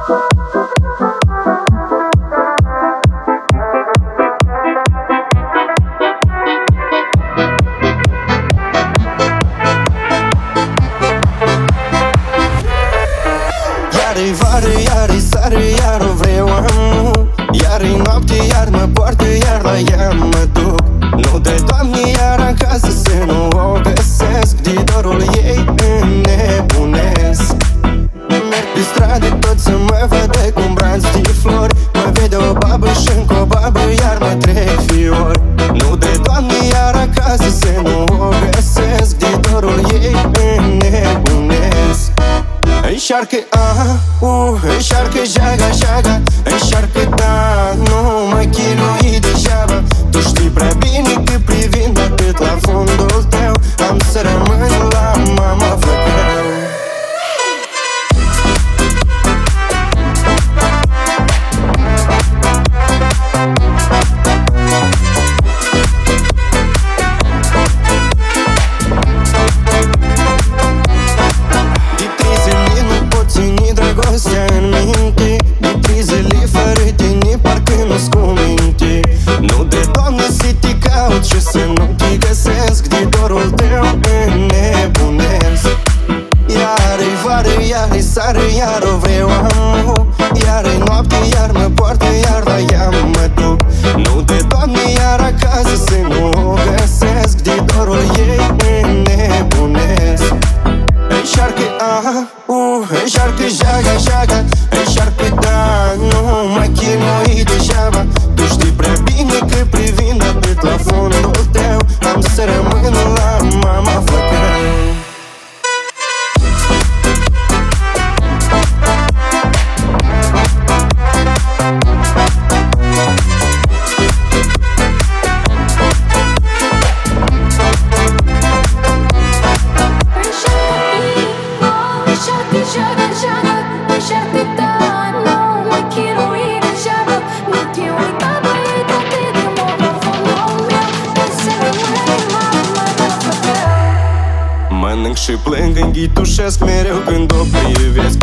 Iar-i vară, iar-i sare, iar o vreau amu. Iar-i noapte, iar mă poartă, iar la ea mă duc. Nu de Doamne, iar acasă să nu o găsesc. De dorul ei înnebunesc. Merg pe stradă tot să mă vadă cu un braț de flori. Mă vede o babă și încă o babă, iar mă trec fiori. Nu de Doamne, iar acasă să nu o găsesc. De dorul ei înnebunesc. Înșarcă, înșarcă jaga, jaga. Înșarcă, da, nu mă chinui degeaba. Tu știi prea bine că privind atât la fundul tău am să rămân la mama flăcău. În minte, de 3 zile fără tine parcă nu-ți cu minte. Nu de Doamne să te caut și să nu te găsesc. De dorul tău înnebunesc. Iar-i vară, iar-i sară, iar o vreau amu. Iar-i noapte, iar mă poartă, iar la ea mă duc. Nu de Doamne, iar acasă să nu o găsesc. De dorul ei înnebunesc. Înșarcă, înșarcă jaga, jaga. Înșarcă, da, nu mă chinui degeaba. Tu știi prea bine că privind atât la fundul tău am să rămân la mama flăcău. Mănânc și plâng, înghitușesc mereu când o privesc.